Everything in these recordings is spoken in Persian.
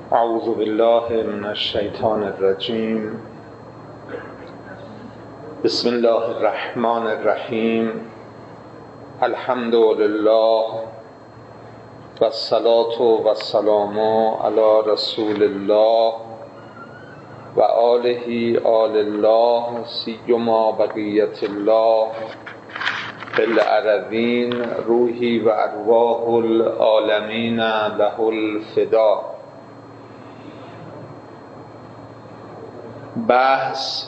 اعوذ بالله من الشیطان الرجیم. بسم الله الرحمن الرحیم. الحمد لله و الصلاة و السلام علی رسول الله و آله آل الله سیما بقیت الله فی الارضین روحی و ارواح العالمین له الفدا. بحث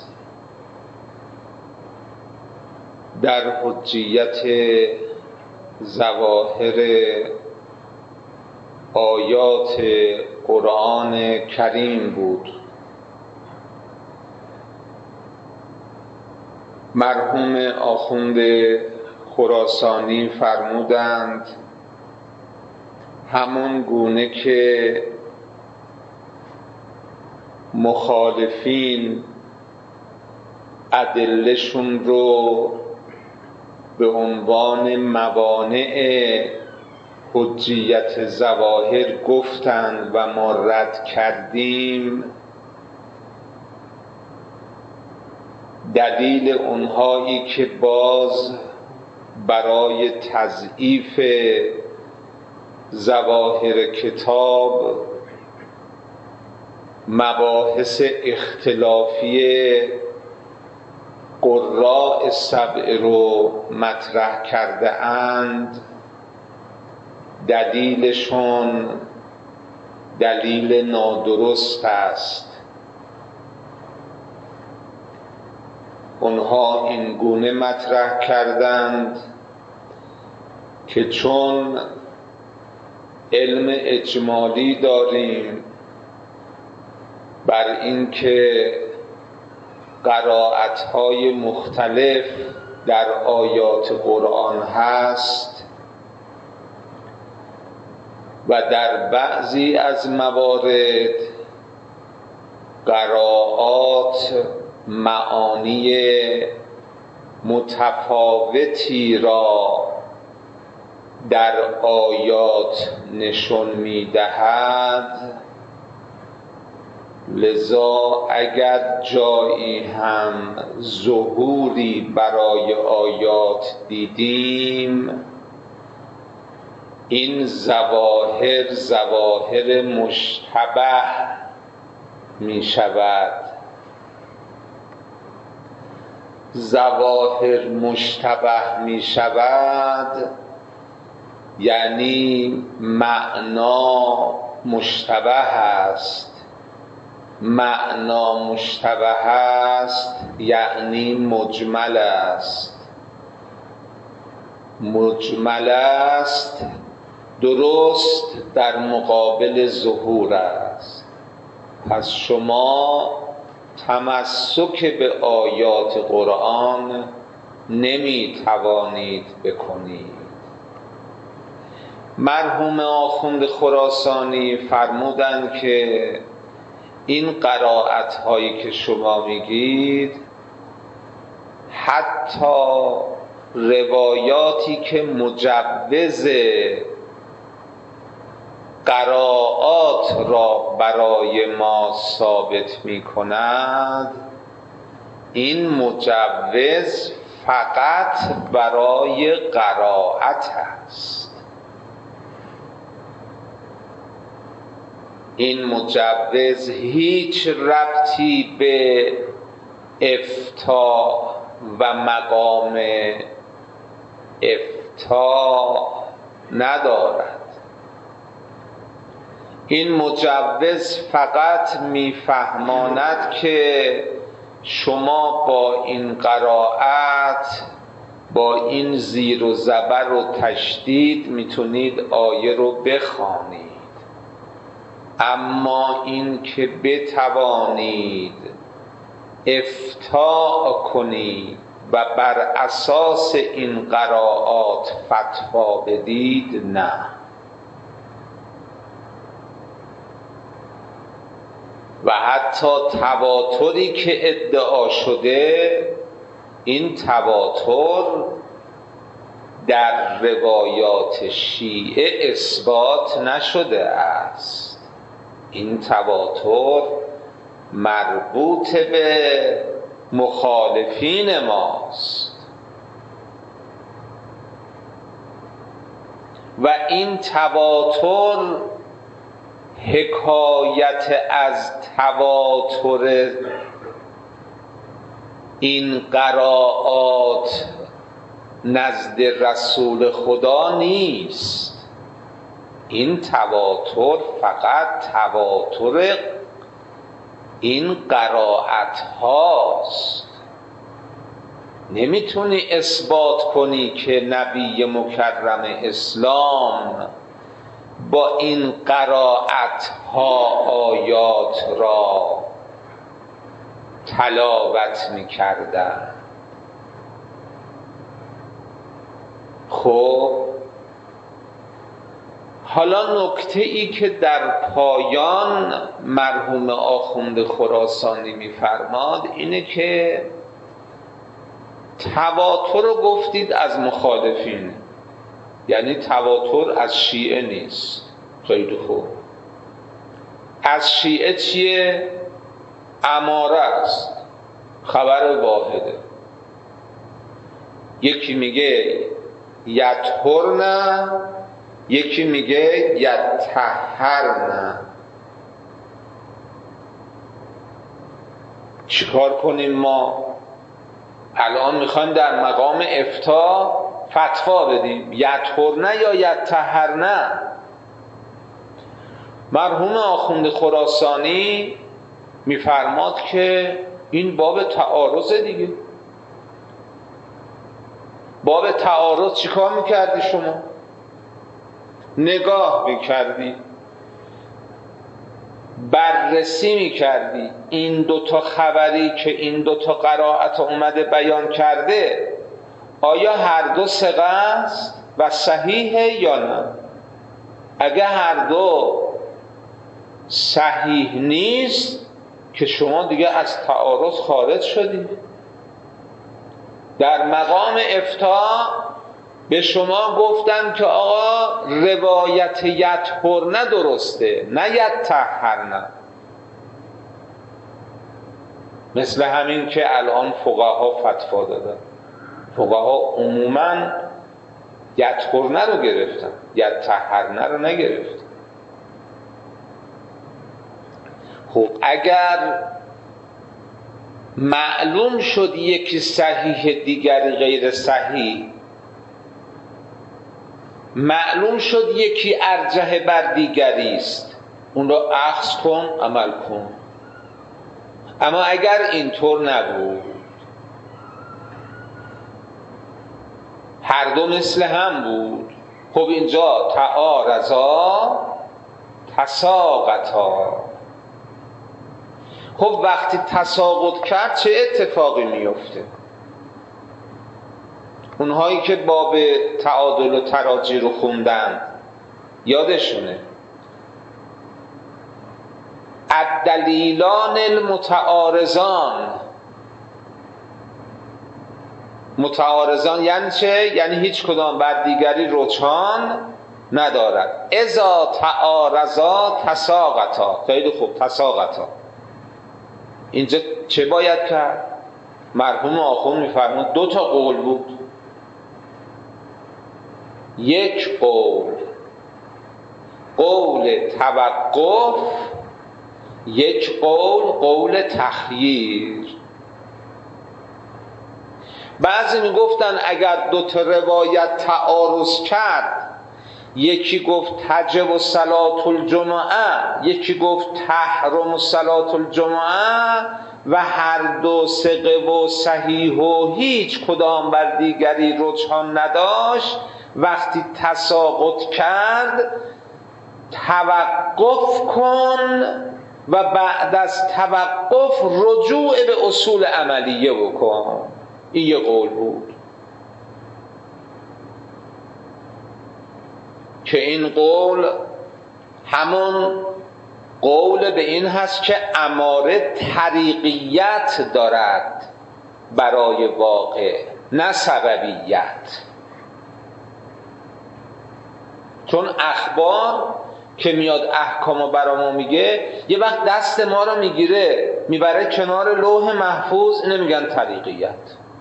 در حجیت ظواهر آیات قرآن کریم بود. مرحوم آخوند خراسانی فرمودند همون گونه که مخالفین ادله‌شون رو به عنوان موانع حجیت ظواهر گفتند و ما رد کردیم، دلیل اونهایی که باز برای تضعیف ظواهر کتاب مباحث اختلافی قراء سبع رو مطرح کرده اند، دلیلشون دلیل نادرست است. اونها این گونه مطرح کردند که چون علم اجمالی داریم بر اینکه قرائت‌های مختلف در آیات قرآن هست و در بعضی از موارد قرائات معانی متفاوتی را در آیات نشون می‌دهد، لذا اگر جایی هم ظهوری برای آیات دیدیم، این ظواهر مشتبه می شود. ظواهر مشتبه می شود یعنی معنا مشتبه است. معنا مشتبه است یعنی مجمل است. مجمل است درست در مقابل ظهور است. پس شما تمسک به آیات قرآن نمی توانید بکنید. مرحوم آخوند خراسانی فرمودند که این قرائت هایی که شما میگید، حتی روایاتی که مجوز قرائات را برای ما ثابت می کند، این مجوز فقط برای قرائت است. این مجوز هیچ ربطی به افتاء و مقام افتاء ندارد. این مجوز فقط میفهماند که شما با این قرائت، با این زیر و زبر و تشدید میتونید آیه رو بخوانید، اما این که بتوانید افتاء کنید و بر اساس این قرائات فتوا بدید، نه. و حتی تواتری که ادعا شده، این تواتر در روایات شیعه اثبات نشده است. این تواتر مربوط به مخالفین ماست و این تواتر حکایت از تواتر این قرائات نزد رسول خدا نیست. این تواتر فقط تواتر این قرائت هاست. نمیتونی اثبات کنی که نبی مکرم اسلام با این قرائت ها آیات را تلاوت میکردن. خب حالا نکته ای که در پایان مرحوم آخوند خراسانی میفرماد اینه که تواتر رو گفتید از مخالفین، یعنی تواتر از شیعه نیست. خیلی خوب. از شیعه چیه؟ اماره است، خبر واحده. یکی میگه یطهرن، یکی میگه یطهرن. چیکار کنیم ما؟ الان میخوایم در مقام افتاء فتوا بدیم یطهرن یا یطهرن. مرحوم آخوند خراسانی میفرماد که این باب تعارض دیگه. باب تعارض چیکار میکردی شما؟ نگاه میکردی، بررسی میکردی این دوتا خبری که این دوتا قرائت اومده بیان کرده آیا هر دو ثقه است و صحیحه یا نه. اگه هر دو صحیح نیست که شما دیگه از تعارض خارج شدی. در مقام افتاء به شما گفتن که آقا روایت یطهرن درسته نه یطهرن. مثل همین که الان فقها فتوا دادن. فقها عموما یطهرن رو گرفتن، یطهرن رو نگرفتن. خب اگر معلوم شد یکی صحیح دیگری غیر صحیح، معلوم شد یکی ارجح بر دیگری است، اون رو اخذ کن، عمل کن. اما اگر اینطور نبود، هر دو مثل هم بود، خب اینجا تعارضا تساقطا. خب وقتی تساقط کرد چه اتفاقی میفته؟ اونهایی که باب تعادل و تراجی رو خوندن یادشونه الدلیلان المتعارضان. متعارضان یعنی چه؟ یعنی هیچ کدام بر دیگری رجحان ندارد. اذا تعارضا تساقطا. خیلی خوب، تساقطا. اینجا چه باید کرد؟ مرحوم آخوند میفرمود دو تا قول بود. یک قول قول توقف، یک قول تخییر. بعضی میگفتن اگر دو تا روایت تعارض کرد، یکی گفت تجب صلاة الجمعه، یکی گفت تحرم صلاة الجمعه و هر دو ثقه و صحیح و هیچ کدام بر دیگری رجحان نداشت، وقتی تساقط کرد توقف کن و بعد از توقف رجوع به اصول عملیه بکن. این یه قول بود که این قول همون قول به این هست که اماره طریقیت دارد برای واقع، نه سببیت. چون اخبار که میاد احکامو برا ما میگه، یه وقت دست ما رو میگیره میبره کنار لوح محفوظ، اینو میگن طریقیت.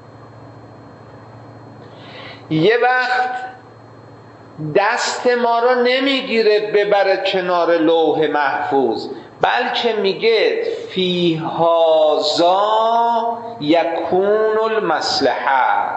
یه وقت دست ما رو نمیگیره ببره کنار لوح محفوظ، بلکه میگه فی هذا یکون المصلحه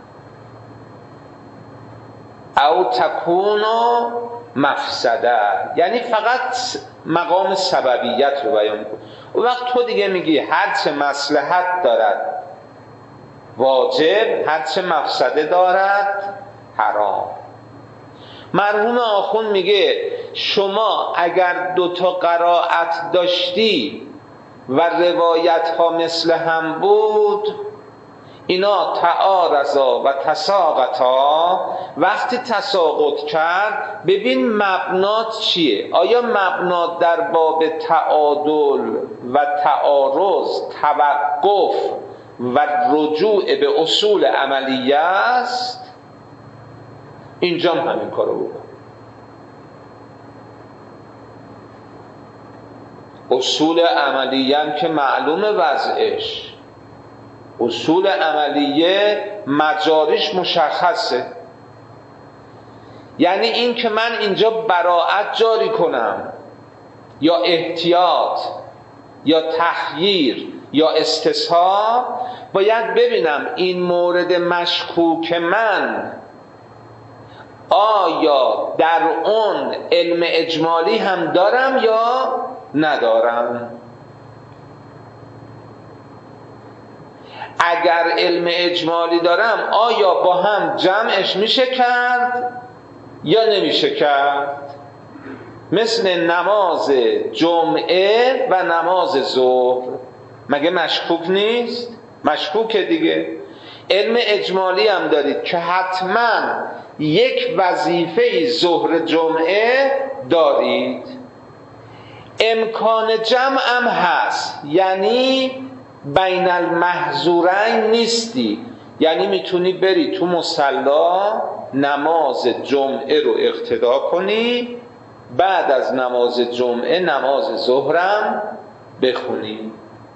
او تکون مفسده، یعنی فقط مقام سببیت رو بیان کن. اون وقت تو دیگه میگی هرچه مصلحت دارد واجب، هرچه مفسده دارد حرام. مرحوم آخوند میگه شما اگر دوتا قرائت داشتی و روایت ها مثل هم بود، اینا تعارضا و تساقطا، وقتی تساقط کرد ببین مبنات چیه. آیا مبنات در باب تعادل و تعارض، توقف و رجوع به اصول عملیه است؟ اینجا همین کارو بکن. اصول عملیه هم که معلوم وضعش، اصول عملیه مجاریش مشخصه. یعنی این که من اینجا براءت جاری کنم یا احتیاط یا تخییر یا استصحاب، باید ببینم این مورد مشکوک من آیا در اون علم اجمالی هم دارم یا ندارم. اگر علم اجمالی دارم آیا با هم جمعش میشه کرد یا نمیشه کرد؟ مثل نماز جمعه و نماز ظهر، مگه مشکوک نیست؟ مشکوکه دیگه. علم اجمالی هم دارید که حتما یک وظیفه ظهر جمعه دارید، امکان جمع هم هست، یعنی بین المحظورین نیستی، یعنی میتونی بری تو مصلا نماز جمعه رو اقتدا کنی، بعد از نماز جمعه نماز ظهرم بخونی.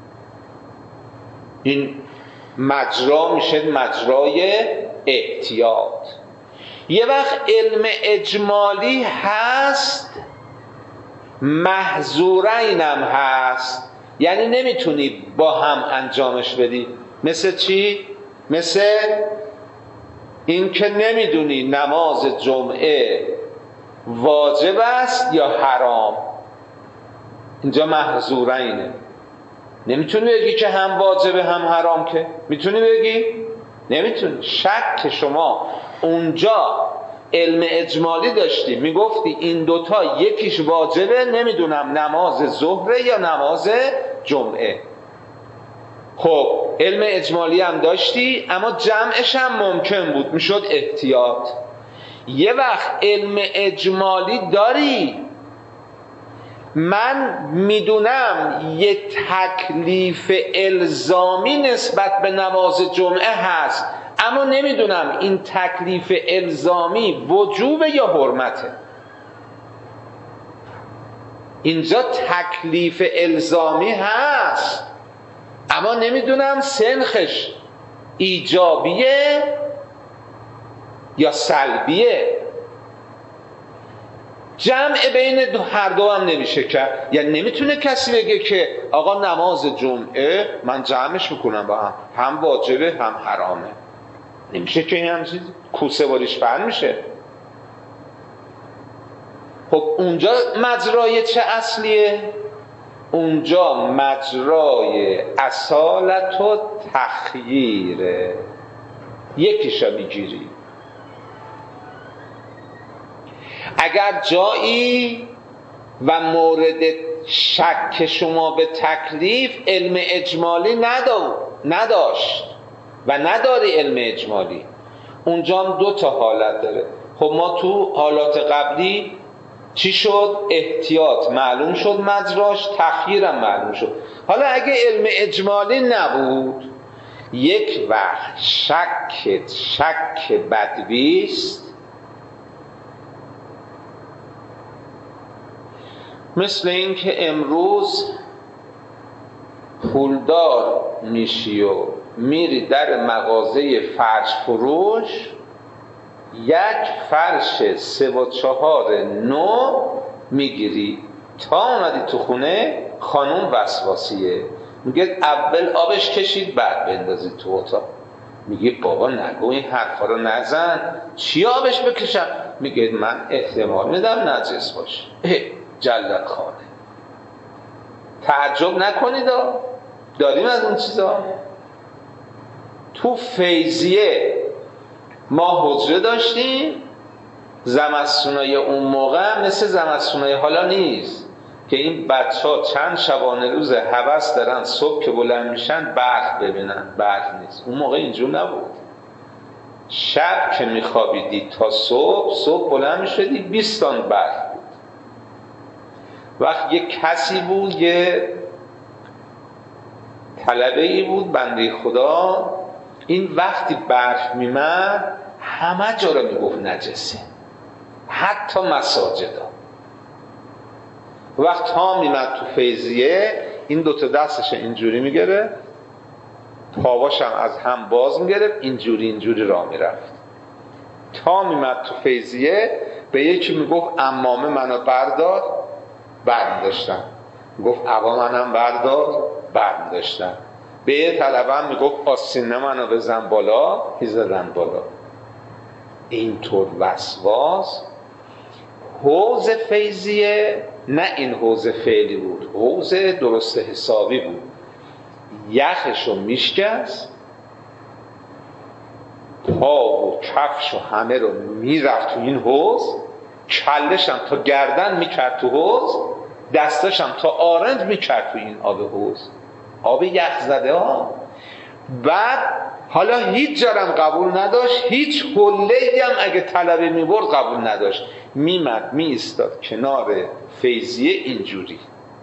این مجرا میشه مجرای احتیاط. یه وقت علم اجمالی هست محظورین هم هست، یعنی نمیتونی با هم انجامش بدی. مثل چی؟ مثل این که نمیدونی نماز جمعه واجب است یا حرام، اینجا محظورینه. نمیتونی بگی که هم واجبه هم حرام، که میتونی بگی؟ نمیتونی. شک شما اونجا علم اجمالی داشتی میگفتی این دوتا یکیش واجبه، نمیدونم نماز ظهره یا نماز جمعه. خب علم اجمالی هم داشتی اما جمعش هم ممکن بود، میشد احتیاط. یه وقت علم اجمالی داری، من میدونم یه تکلیف الزامی نسبت به نماز جمعه هست، اما نمیدونم این تکلیف الزامی وجوبه یا حرمته. اینجا تکلیف الزامی هست اما نمیدونم سنخش ایجابیه یا سلبیه. جمع بین هر دو هم نمیشه کرد، یعنی نمیتونه کسی بگه که آقا نماز جمعه من جمعش میکنم با هم واجبه هم حرامه. نمیشه که این همچین کوسه باریش بند میشه. خب اونجا مجرای چه اصلیه؟ اونجا مجرای اصالت و تخییره، یکیشا میگیری. اگر جایی و مورد شک شما به تکلیف علم اجمالی نداشت و نداری علم اجمالی، اونجا هم دو تا حالت داره. خب ما تو حالات قبلی چی شد؟ احتیاط معلوم شد مجراش، تخییرم معلوم شد. حالا اگه علم اجمالی نبود، یک وقت شک بدویست مثل این که امروز پولدار میشی و میری در مغازه فرش فروش، یک فرش 3 و 4 نو میگیری، تا اومدی تو خونه خانوم وسواسیه، میگه اول آبش کشید بعد بندازید تو اتاق. میگه بابا نگو این حرفا رو نزن، چی آبش بکشم؟ میگه من احتمال میدم نجس باشه. جلت خانه. تعجب نکنید، داریم از اون چیزا. تو فیضیه ما حجره داشتیم، زمستونای اون موقع مثل زمستونای حالا نیست که این بچه‌ها چند شبانه روز هوس دارن صبح که بلند میشن برق ببینن. برق نیست اون موقع، اینجور نبود. شب که میخوابیدی تا صبح بلند میشدی 20 تا برق بود. وقت یه کسی بود، یه طلبه ای بود بنده خدا، این وقتی برف میمد همه جا را میگفت نجسه، حتی مساجدا. وقت ها میمد تو فیضیه، این 2 تا دستش اینجوری میگرفت، پاواش هم از هم باز میگرفت، اینجوری راه میرفت. تا میمد تو فیضیه به یکی میگفت عمامه منو بردار، برمیداشتن. میگفت عبا منم بردار، برمیداشتن. به یه طلبه میگفت آستینه منو بزن بالا، میزدن بالا. اینطور وسواس. حوض فیضیه نه این حوض فعلی بود، حوض درست حسابی بود. یخشو میشکست، پا و کفش و همه رو میرفت تو این حوض، کلشم تا گردن میکرد تو حوض، دستشم تا آرنج میکرد تو این آب حوض، آب یخ زده ها. بعد حالا هیچ جرم قبول نداشت، هیچ حله‌ای هم اگه طلبه میبرد قبول نداشت. میمد میایستاد کنار فیضیه اینجوری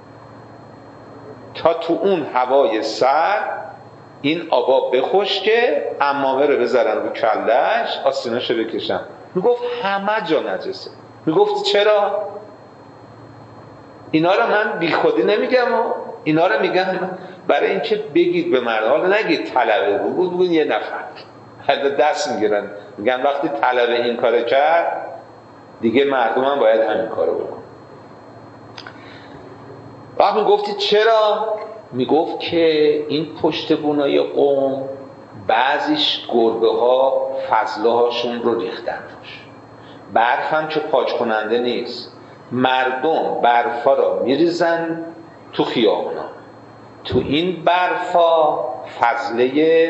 تا تو اون هوای سرد این آبا بخشکه، عمامه رو بذارن رو کلش، آستیناشو بکشن. میگفت همه جا نجسه. میگفت چرا؟ اینا رو من بی خودی نمیگم، اینا رو میگم برای اینکه بگید به مردم. حالا نگید طلبه بود یه نفر، حالا دست میگیرن میگن وقتی طلبه این کار کرد دیگه مردم هم باید همین کارو بکن. وقت میگفتی چرا؟ میگفت که این پشت بونای قوم بعضیش گربه ها فضله هاشون رو ریختن روش، برف هم که پاک کننده نیست، مردم برفا رو میریزن تو خیابونا، تو این برفا فضله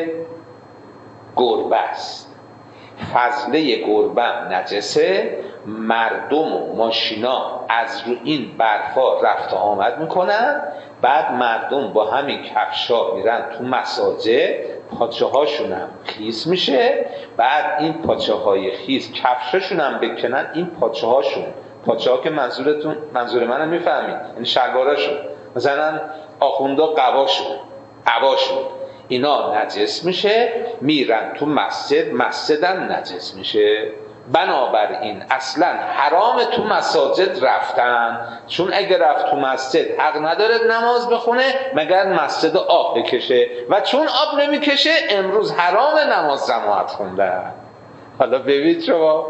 گربه است، فضله گربه نجسه، مردم و ماشینا از رو این برفا رفت و آمد میکنن، بعد مردم با همین کفشا میرن تو مساجد، پاچه هاشون هم خیس میشه، بعد این پاچه های خیس کفشاشون هم بکنن، این پاچه هاشون، پاچه ها که منظور منم میفهمید، یعنی شلواراشون، مثلا آخوندا قباشون، عباشون، اینا نجس میشه، میرن تو مسجدم نجس میشه. بنابراین اصلا حرام تو مساجد رفتن، چون اگه رفت تو مسجد حق نداره نماز بخونه مگر مسجد آب بکشه، و چون آب نمیکشه امروز حرام نماز جماعت خوندن. حالا ببینید شما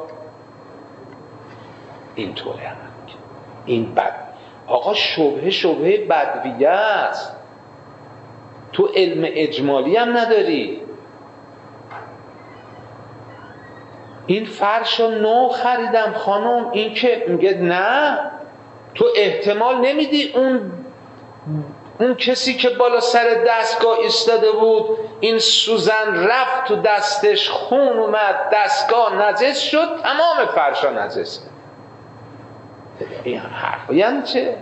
اینطوره هم. این بد آقا شبهه بدویه است، تو علم اجمالی هم نداری. این فرش رو نو خریدم خانم، این که میگه نه تو احتمال نمیدی اون کسی که بالا سر دستگاه ایستاده بود این سوزن رفت تو دستش، خون اومد، دستگاه نجس شد، تمام فرشا نجسه. این حرف یعنی چه؟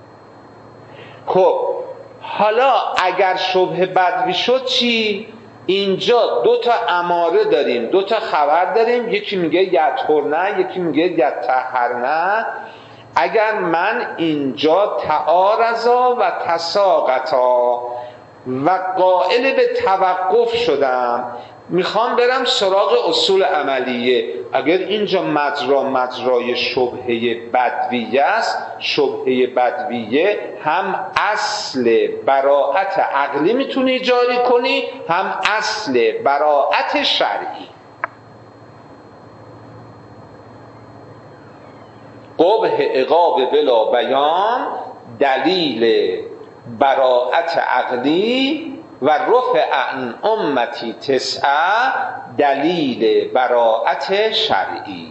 خب حالا اگر شبه بدوی شد چی؟ اینجا 2 تا اماره داریم، 2 تا خبر داریم، یکی میگه یطهرنه، یکی میگه یطهرنه. اگر من اینجا تعارضا و تساقطا و قائل به توقف شدم، میخوام برم سراغ اصول عملیه. اگر اینجا مجرای شبهه بدویه است، شبهه بدویه هم اصل براءت عقلی میتونی جاری کنی، هم اصل براءت شرعی. قبح عقاب بلا بیان دلیل براءت عقلی و رفع عن امتی تسعه دلیل براءت شرعی.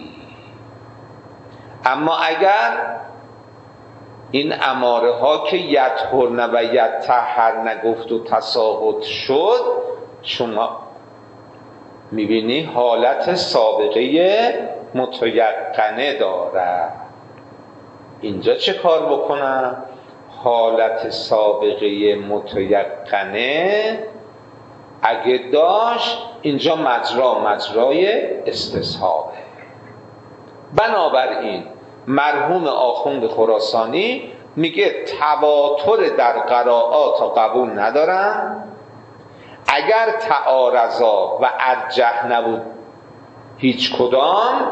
اما اگر این اماره ها که یطهرن و یطهرن گفت و تساقط شد، شما میبینی حالت سابقه متیقنه داره. اینجا چه کار بکنم؟ حالت سابقه متیقنه اگه داشت، اینجا مجرای استصحابه. بنابراین مرحوم آخوند خراسانی میگه تواتر در قرائات قبول ندارم. اگر تعارضا و ارجح نبود هیچ کدام،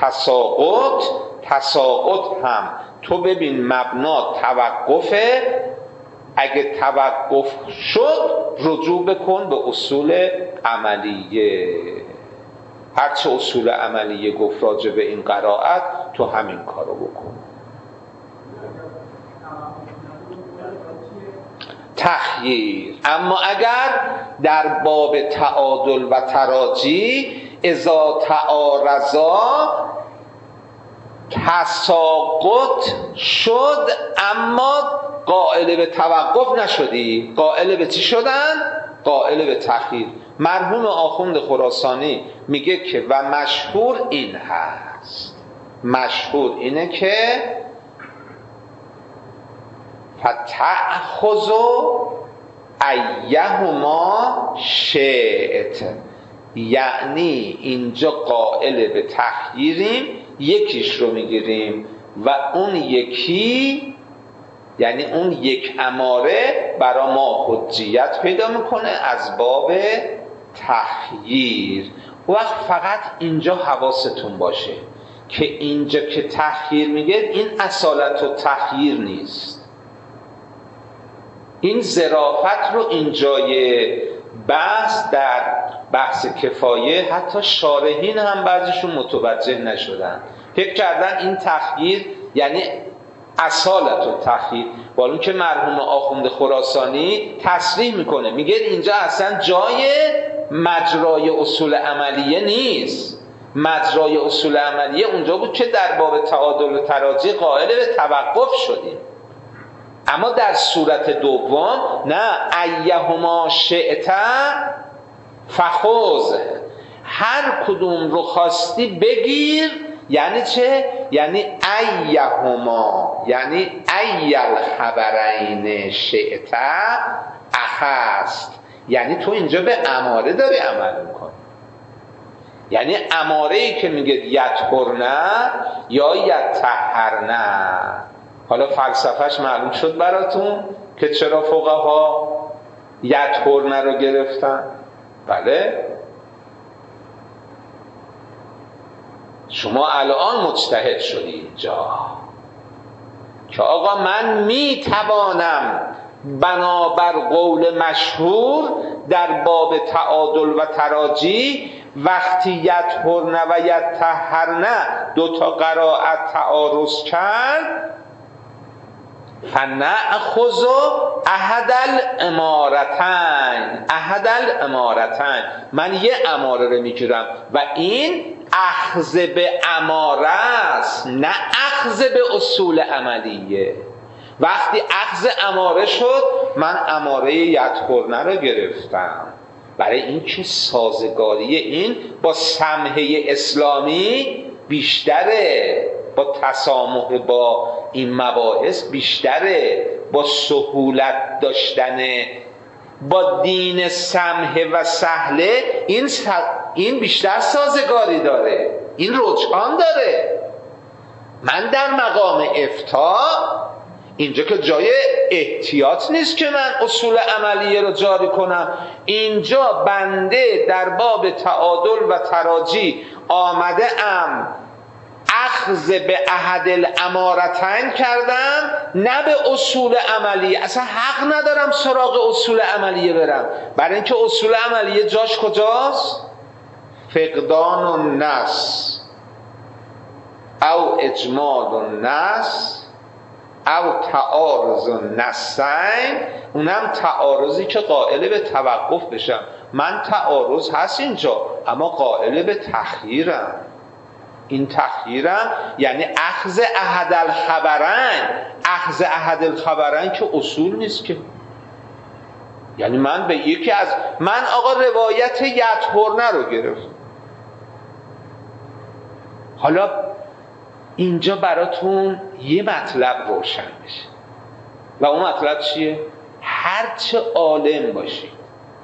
تساقط هم تو ببین مبنا توقفه. اگه توقف شد رجوع بکن به اصول عملیه. هرچه اصول عملیه گفت راجع به این قرائت تو همین کارو بکن. تخییر. اما اگر در باب تعادل و تراجی اذا تعارضا تساقط شد، اما قائل به توقف نشدی، قائل به چی شدن؟ قائل به تخییر. مرحوم آخوند خراسانی میگه که و مشهور این هست، مشهور اینه که فتأخذ ایهما شئت، یعنی اینجا قائل به تخییریم، یکیش رو میگیریم و اون یکی، یعنی اون یک اماره برای ما حجیت پیدا میکنه از باب تخییر. وقت فقط اینجا حواستون باشه که اینجا که تخییر میگه این اصالت و تخییر نیست. این ظرافت رو اینجای بحث در بحث کفایه حتی شارحین هم بعضیشون متوجه نشدن، فکر کردن این تخییر یعنی اصالت و تخییر، ولی که مرحوم آخوند خراسانی تصریح میکنه، میگه اینجا اصلا جای مجرای اصول عملیه نیست. مجرای اصول عملیه اونجا بود که در باب تعادل و تراجی قائل به توقف شدیم، اما در صورت دوم نه، ایهما شئت فخذ، هر کدوم رو خواستی بگیر. یعنی چه؟ یعنی ایهما، یعنی ای الخبرین شئت اخذت، یعنی تو اینجا به اماره داری عمل میکنی. یعنی اماره‌ای که میگه یطهرن یا یطهرن. حالا فلسفهش معلوم شد براتون که چرا فقها یطهرن رو گرفتن؟ بله، شما الان مجتهد شدی اینجا که آقا من میتوانم بنابر قول مشهور در باب تعادل و تراجی وقتی یطهرن و یطهرن دوتا قرائت تعارض کرد، فنأخذ احد الامارتین، من یه اماره رو میگیرم و این اخذ به اماره است، نه اخذ به اصول عملیه. وقتی اخذ اماره شد من اماره یطهرن رو گرفتم، برای این که سازگاری این با سمحه اسلامی بیشتره، با تسامح با این مباحث بیشتره، با سهولت داشتن با دین سمحه و سهله این بیشتر سازگاری داره، این رجحان داره. من در مقام افتاء اینجا که جای احتیاط نیست که من اصول عملیه رو جاری کنم. اینجا بنده در باب تعادل و تراجی آمده ام اخذ به احد الامارتین کردم، نه به اصول عملیه. اصلا حق ندارم سراغ اصول عملیه برم، برای اینکه اصول عملیه جاش کجاست؟ فقدان النص او اجمال النص او تعارض النصین، اونم تعارضی که قائل به توقف بشم. من تعارض هست اینجا اما قائل به تخییرم. این تخییرم یعنی اخذ احد الخبرین. اخذ احد الخبرین که اصول نیست که، یعنی من به یکی از من آقا روایت یطهرنه رو گرفت. حالا اینجا براتون یه مطلب روشن بشه و اون مطلب چیه؟ هرچه عالم باشید،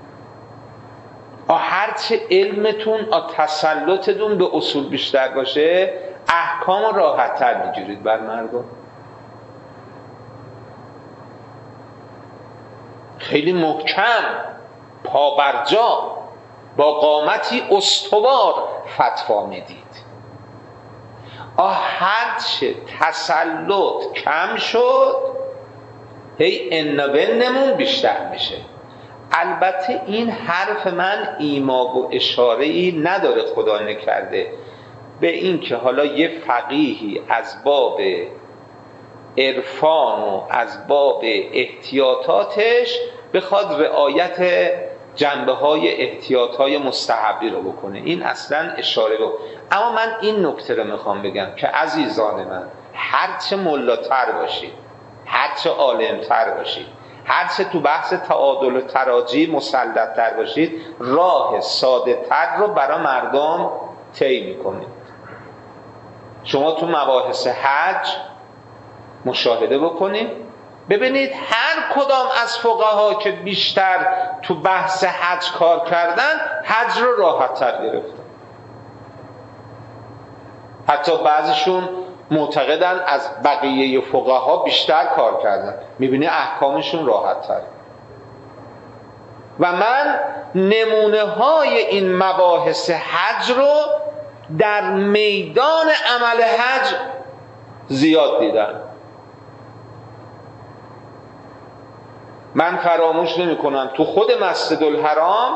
هرچه علمتون تسلطتون به اصول بیشتر باشه، احکام راحت‌تر میگیرید بر مردم. خیلی محکم، پابرجا، با قامتی استوار فتوا میدید. هرچه تسلط کم شد هی انبنمون بیشتر میشه. البته این حرف من ایما و اشاره‌ای نداره، خدا نکرده، به این که حالا یه فقیهی از باب عرفان و از باب احتیاطاتش بخواد رعایت جنبه‌های احتیاطهای مستحبی رو بکنه، این اصلا اشاره رو. اما من این نکته رو میخوام بگم که عزیزان من، هرچه ملاتر باشید، هرچه عالمتر باشید، هرچه تو بحث تعادل و تراجی مسلط‌تر باشید، راه ساده تر رو برای مردم طی میکنید. شما تو مباحث حج مشاهده بکنید، ببینید هر کدام از فقها که بیشتر تو بحث حج کار کردن، حج رو راحت تر گرفتن. حتی بعضیشون معتقدن از بقیه فقها بیشتر کار کردن، میبینی احکامشون راحت تر. و من نمونه های این مباحث حج رو در میدان عمل حج زیاد دیدم. من فراموش نمی کنم تو خود مسجد الحرام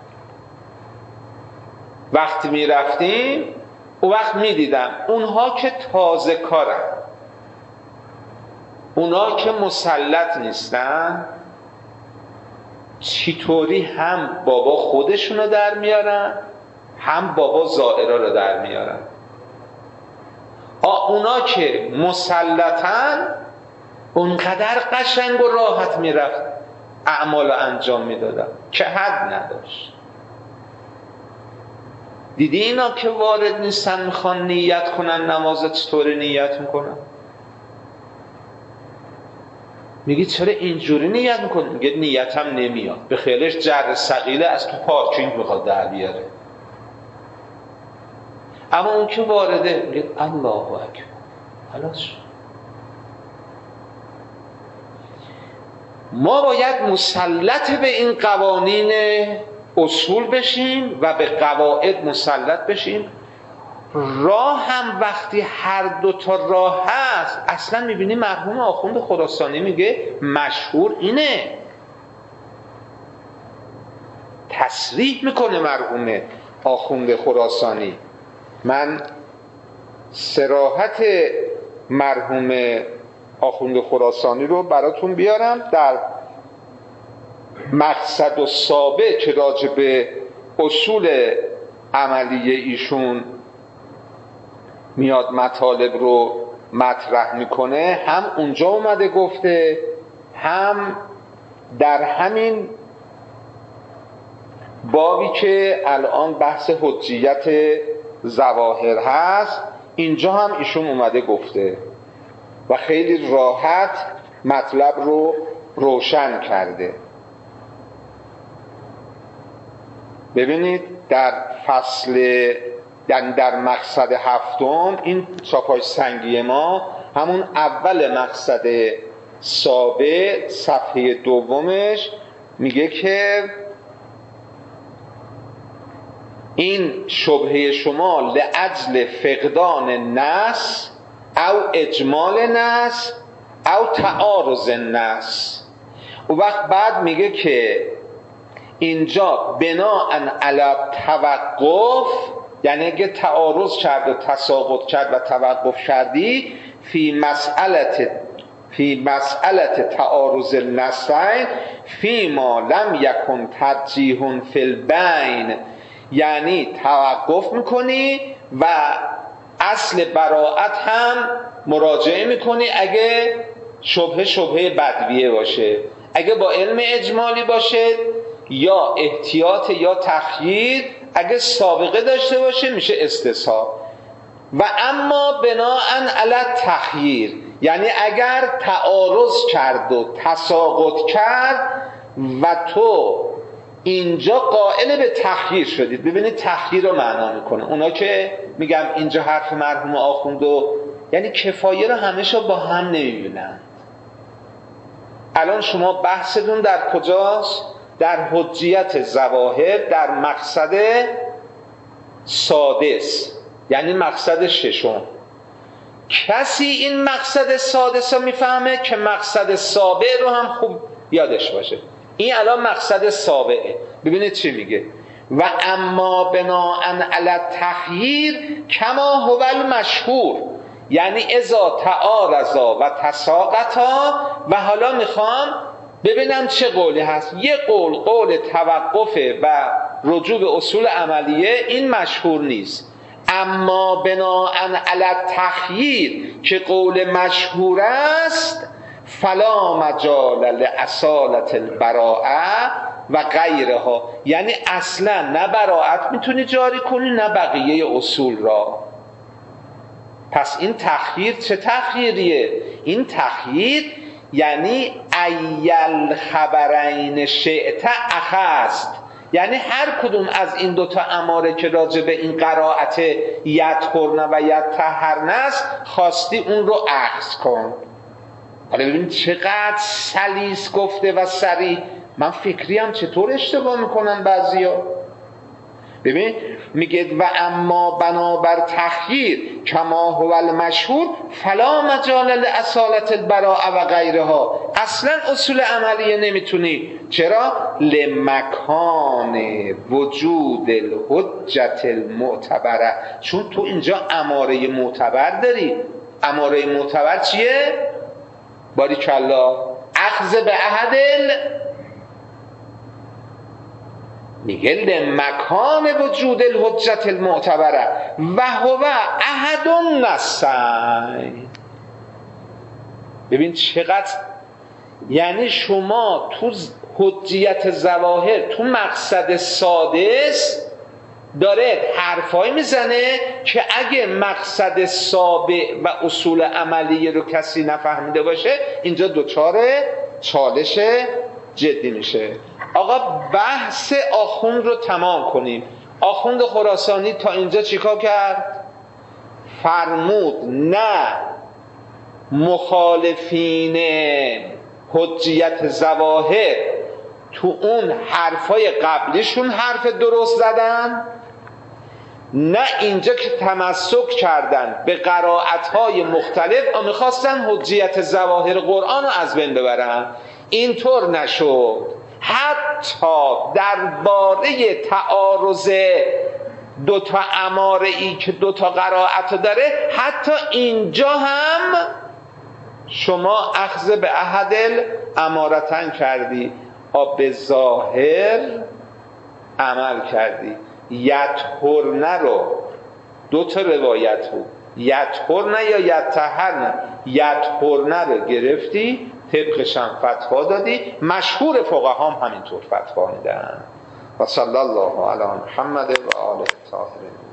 وقتی می رفتیم، اون وقت می دیدم اونها که تازه کارن، اونها که مسلط نیستن، چطوری هم بابا خودشونو در میارن، هم بابا زائرا رو در میارن. اونا که مسلطن اونقدر قشنگ و راحت میرفت اعمال رو انجام میدادن که حد نداشت. دیدی اینا که وارد نیستن میخوان نیت کنن، نماز چطوری نیت میکنن؟ میگی چرا اینجوری نیت میکنی؟ میگه نیتم نمیاد. به خیالش جر ثقیله از تو پارکینگ میخواد در بیاره. اما اون که وارده میگه الله اکبر، خلاص. ما باید مسلط به این قوانین اصول بشیم و به قواعد مسلط بشیم. راه هم وقتی هر دو تا راه هست، اصلا میبینی مرحوم آخوند خراسانی میگه مشهور اینه، تصریح میکنه مرحوم آخوند خراسانی. من صراحت مرحوم آخوند خراسانی رو براتون بیارم در مقصد و سابق که راجع به اصول عملیه ایشون میاد مطالب رو مطرح میکنه، هم اونجا اومده گفته، هم در همین بابی که الان بحث حجیت ظواهر هست اینجا هم ایشون اومده گفته و خیلی راحت مطلب رو روشن کرده. ببینید در فصل در مقصد هفتم، این چاپای سنگی ما همون اول مقصد سابع صفحه دومش میگه که این شبهه شما لاجل فقدان نص او اجمال نص او تعارض نص. و وقت بعد میگه که اینجا بناء علی توقف، یعنی اگه تعارض کرد و تساقط کرد و توقف کردی فی مسئله تعارض النصین فی ما لم یکن ترجیح فی البین، یعنی توقف میکنی و اصل براءت هم مراجعه میکنی اگه شبهه بدویه باشه، اگه با علم اجمالی باشه یا احتیاط یا تخییر، اگه سابقه داشته باشه میشه استصحاب. و اما بناء علی تخییر، یعنی اگر تعارض کرد و تساقط کرد و تو اینجا قائل به تخییر شدید. ببینید تخییر رو معنا میکنه. اونا که میگم اینجا حرف مرحوم آخوند و یعنی کفایه رو همیشه با هم نمیبینن. الان شما بحثتون در کجاست؟ در حجیت ظواهر، در مقصد سادس، یعنی مقصد ششم. کسی این مقصد سادس رو میفهمه که مقصد سابع رو هم خوب یادش باشه. این الان مقصد سابعه. ببینید چی میگه: و اما بناء علی تخییر کما هو المشهور، یعنی اذا تعارضا و تساقطا. و حالا میخوام ببینم چه قولی هست. یه قول توقفه و رجوع به اصول عملیه، این مشهور نیست. اما بناء علی تخییر که قول مشهور است، فلا مجال لاصالة البراءه و غیرها، یعنی اصلا نه براءت میتونی جاری کنی نه بقیه اصول را. پس این تخییر چه تخییریه؟ این تخییر یعنی ایل خبرین شئت اخذت، یعنی هر کدوم از این دوتا اماره که راجع به این قرائت یطهرن و یطهرن است خواستی اون رو اخذ کن. حالا ببینید چقدر سلیس گفته و صریح. من فکریم چطور اشتباه میکنن بعضیا. ببین میگه و اما بنابر تخییر کما هو المشهور فلا مجال لاصالة البراءه و غیرها، اصلا اصول عملیه نمیتونی. چرا؟ لمکان وجود الحجة المعتبره، چون تو اینجا اماره معتبر داری. اماره معتبر چیه؟ باریکالله اخذ به عهد میگه لمکان وجود الحجة المعتبره و هو احد النصین. ببین چقدر، یعنی شما تو حجیت ظواهر تو مقصد سادس داره حرفایی میزنه که اگه مقصد سابع و اصول عملی رو کسی نفهمیده باشه اینجا دچار چالش جدی میشه. آقا بحث آخوند رو تمام کنیم. آخوند خراسانی تا اینجا چیکار کرد؟ فرمود نه مخالفین حجیت ظواهر تو اون حرفای قبلیشون حرف درست زدن، نه اینجا که تمسک کردن به قرائت‌های مختلف و میخواستن حجیت ظواهر قرآن رو از بین ببرن. اینطور نشد. حتی درباره تعارض دوتا اماره ای که دوتا قرائت داره، حتی اینجا هم شما اخذ به عهد الامارتن کردی، به ظاهر عمل کردی. یطهرن رو دوتا روایت بود، یطهرن یا یطهرن، یطهرن رو گرفتی طبقش هم فتوا دادی. مشهور فقها هم همینطور فتوا میدن. و صلی الله علی محمد و آله الطاهرین.